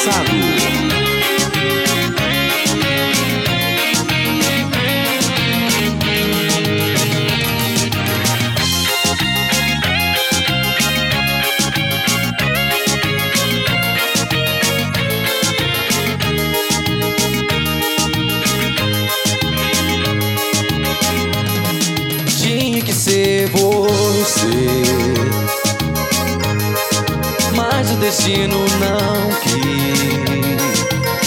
Passado. Tinha que ser você, mas o destino não quis.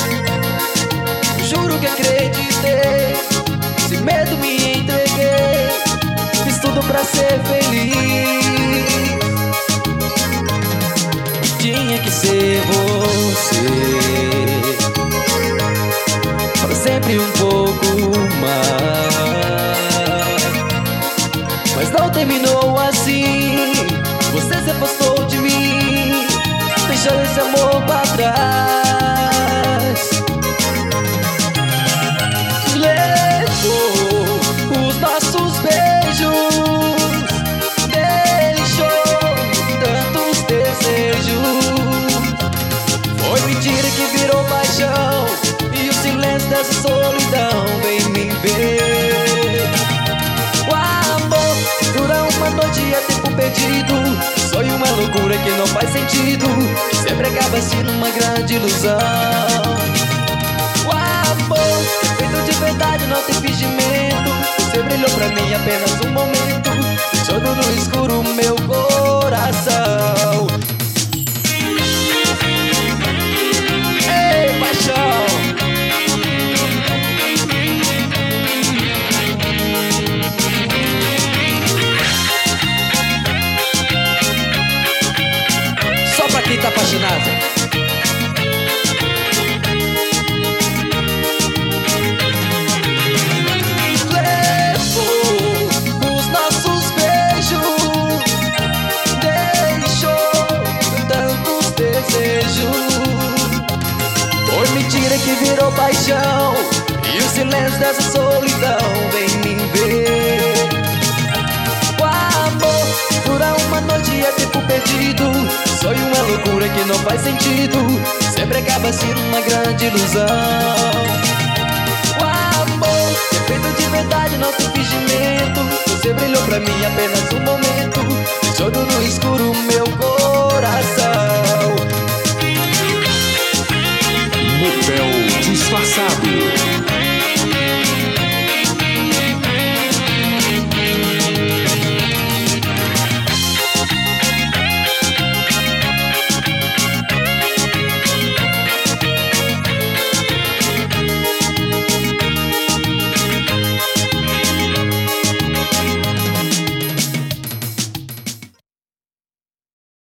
Juro que acreditei, sem medo me entreguei, fiz tudo pra ser feliz. Tinha que ser você, para sempre um pouco mais, mas não terminou assim. Você se afastou de mim, deixando esse amor pra trás. Levou os nossos beijos, deixou tantos desejos. Foi mentira que virou paixão, e o silêncio dessa solidão vem me ver. O amor dura uma noite e é tempo perdido, sonho uma loucura que não faz sentido, sempre acaba sendo uma grande ilusão. O amor é feito de verdade, não tem fingimento. Você brilhou pra mim apenas um momento, deixando no escuro meu coração. Ei, paixão! Só pra quem tá apaixonado. Levou os nossos beijos, deixou tantos desejos. Foi mentira que virou paixão, e o silêncio dessa solidão vem me ver. O amor dura uma noite e é tempo perdido, sonho uma loucura que não faz sentido, sempre acaba sendo uma grande ilusão. O amor é feito de verdade, não tem fingimento. Você brilhou pra mim apenas um momento, deixando no escuro